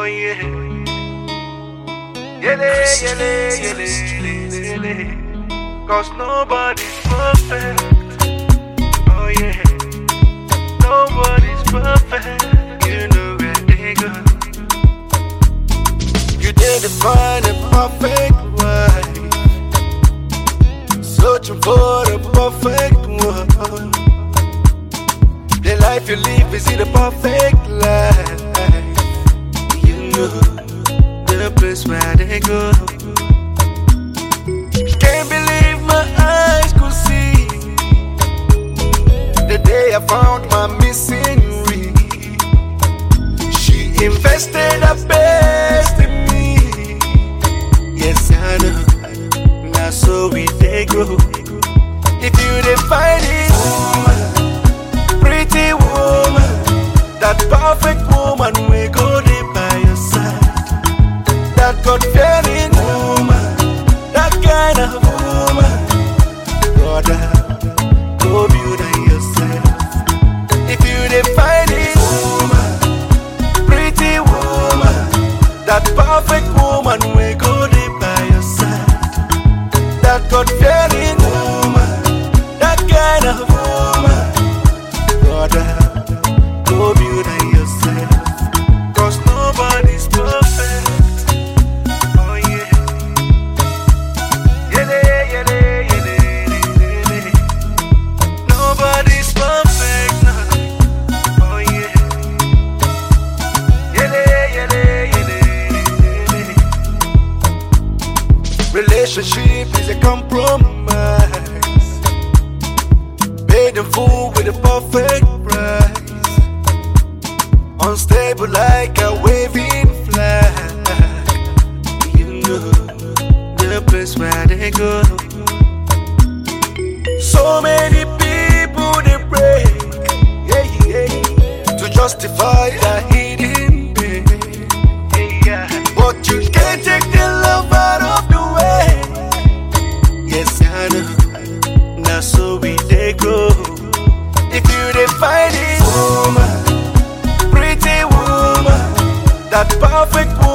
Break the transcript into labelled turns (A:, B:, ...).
A: yeah. Yele, yele, yele, yele, yele. Cause nobody's perfect. Oh yeah. Nobody's perfect. You know where they go. You didn't find a perfect wife, searching for the perfect one. The life you live, is it a perfect life? You know the place where they go. Can't believe my eyes could see the day I found my missing ring. She invested her best in me. Yes, I know. Now so we they grow. If you didn't find it, woman, pretty woman, that perfect woman, we go there by your side. That God-fearing woman, that kind of woman, brother, go build on yourself. If you didn't find it, woman, pretty woman, that perfect woman, we go there by your side. That God-fearing woman, that kind of woman, brother, go build on yourself. Cause nobody's perfect. Oh yeah. Yele, yele, yele, yele. Nobody's perfect now. Oh yeah. Yele, yele, yele, yele. Relationship is a compromise, paid in full with a perfect price. Unstable like a waving flag. You know the place where they go. So many people they break, yeah, yeah, to justify their hidden pain. Yeah, but you can't take the love out of the way. Yes, I know. Now so we they go. If you didn't find it, woman, pretty woman, that perfect woman,